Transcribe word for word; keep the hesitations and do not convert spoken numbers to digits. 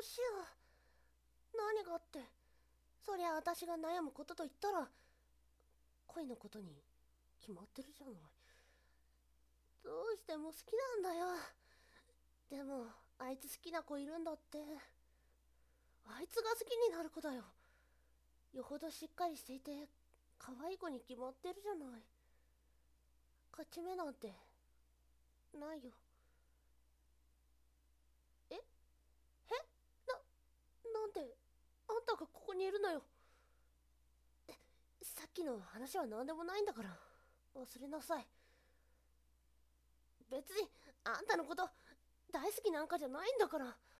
しよう。何がって、そりゃ私が悩むことと言ったら恋のことに決まってるじゃない。どうしても好きなんだよ。でもあいつ好きな子いるんだって。あいつが好きになる子だよ。よほどしっかりしていて可愛い子に決まってるじゃない。勝ち目なんてないよ。えへな、なんであんたがここにいるのよ。さっきの話は何でもないんだから忘れなさい。別にあんたのこと大好きなんかじゃないんだから。